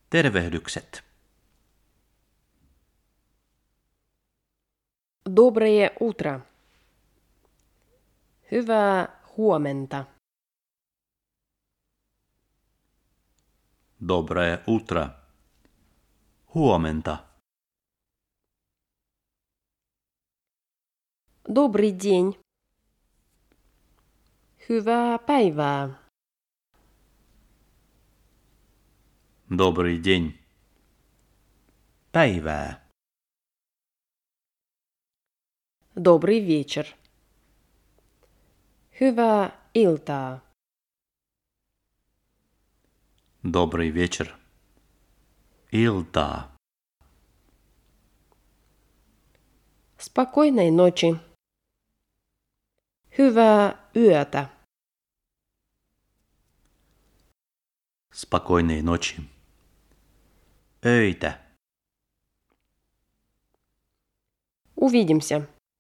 Tervehdykset. Доброе утро. Hyvää huomenta. Dobré утро. Huomenta. Добрый день. Hyvää päivää. Добрый день. Päivää. Добрый вечер. Hyvää iltaa. Добрый вечер. Iltaa. Спокойной ночи. Hyvää yötä. Спокойной ночи. Öitä. Увидимся.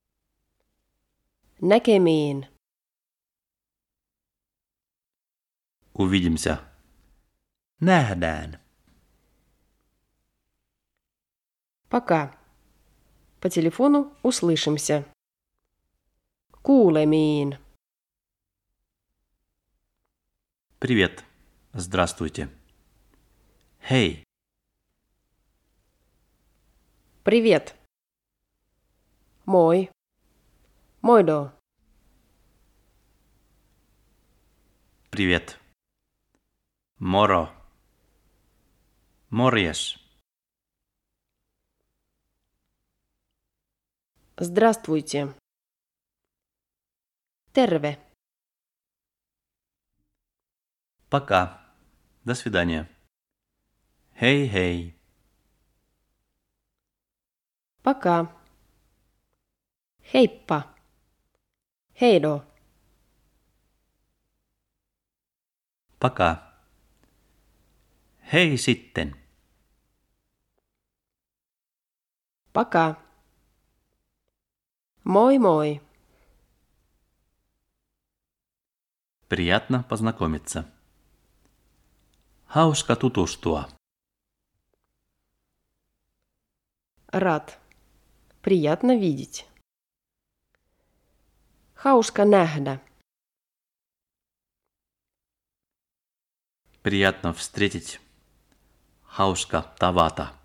Näkemiin. Увидимся. Nähdään. Пока. По телефону услышимся. Kuulemiin. Привет. Здравствуйте. Hei. Привет. Moi. Moido. Привет. Moro. Morjes. Здравствуйте. Terve. Пока. До свидания. Hei. Пока. Heippa. Heido. Пока. Hei sitten. Пока. Moi moi. Приятно познакомиться. Hauska tutustua. Рад. Приятно видеть. Hauska nähdä. Приятно встретить. Hauska tavata.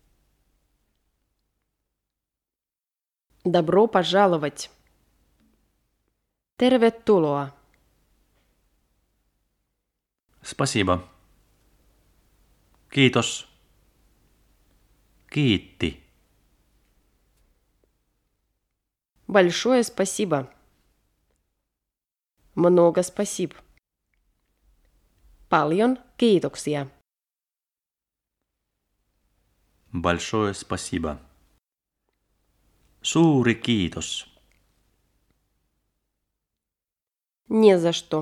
Добро пожаловать. Tervetuloa. Спасибо. Kiitos. Kiitti. Большое спасибо. Много спасибо. Paljon kiitoksia. Большое спасибо. Suuri kiitos. Не за что.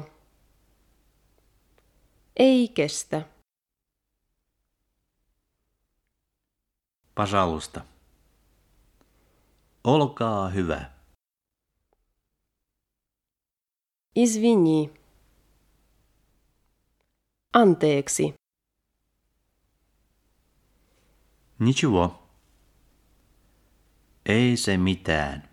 Ei kestä. Пожалуйста. Olkaa hyvä. Извини. Anteeksi. Ничего. Ei se mitään.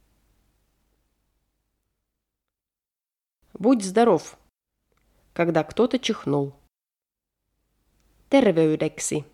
Будь здоров, когда кто-то чихнул. Terveydeksi.